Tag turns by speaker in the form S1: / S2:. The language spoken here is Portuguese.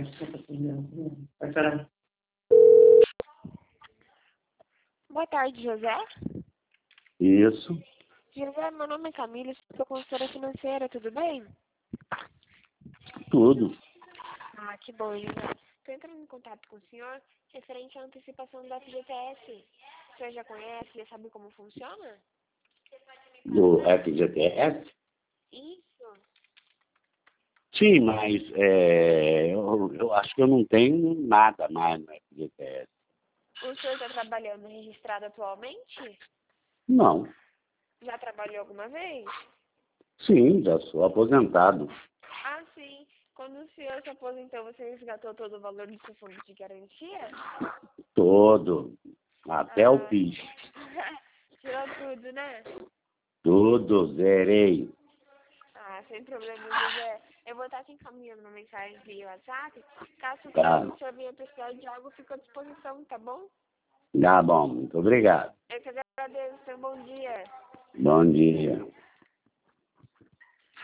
S1: Vai parar.
S2: Boa tarde, José.
S3: Isso,
S2: José, meu nome é Camila, sou consultora financeira, tudo bem?
S3: tudo.
S2: Ah, que bom, José. Estou entrando em contato com o senhor referente à antecipação do FGTS. O senhor já conhece, já sabe como funciona?
S3: Do FGTS?
S2: Isso.
S3: Sim, mas eu acho que eu não tenho nada mais no FGTS.
S2: O senhor está trabalhando registrado atualmente?
S3: Não.
S2: Já trabalhou alguma vez?
S3: Sim, já sou aposentado.
S2: Ah, sim. Quando o senhor se aposentou, você resgatou todo o valor do seu fundo de garantia?
S3: Todo. Até o
S2: Ah,
S3: PIS.
S2: tirou tudo, né?
S3: Tudo, zerei.
S2: Ah, sem problema, José. Eu vou estar te encaminhando uma mensagem via WhatsApp. Caso
S3: Tá.
S2: o senhor venha precisar de algo, fico à disposição, tá bom?
S3: Tá bom, muito obrigado.
S2: Eu que agradeço. Tenha um bom dia.
S3: Bom dia.